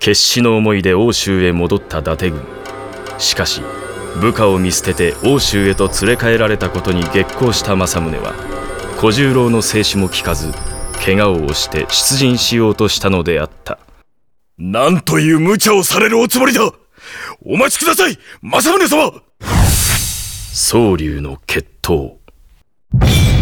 決死の思いで奥州へ戻った伊達軍。しかし部下を見捨てて奥州へと連れ帰られたことに激高した政宗は、小十郎の制止も聞かず怪我を押して出陣しようとしたのであった。 なんという無茶をされるおつもりだ。お待ちください、政宗様。 宗龍の決闘。